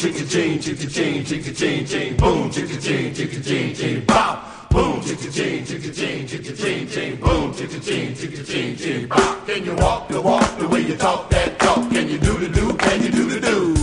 chicka ching, chicka ching, chicka ching, ching, boom, chicka ching, chicka ching, ching, bop. Boom, chicka ching, chicka ching, chicka ching, ching, boom, chicka ching, chicka ching, ching, bop. Can you walk the way you talk that talk? Can you do the do? Can you do the do?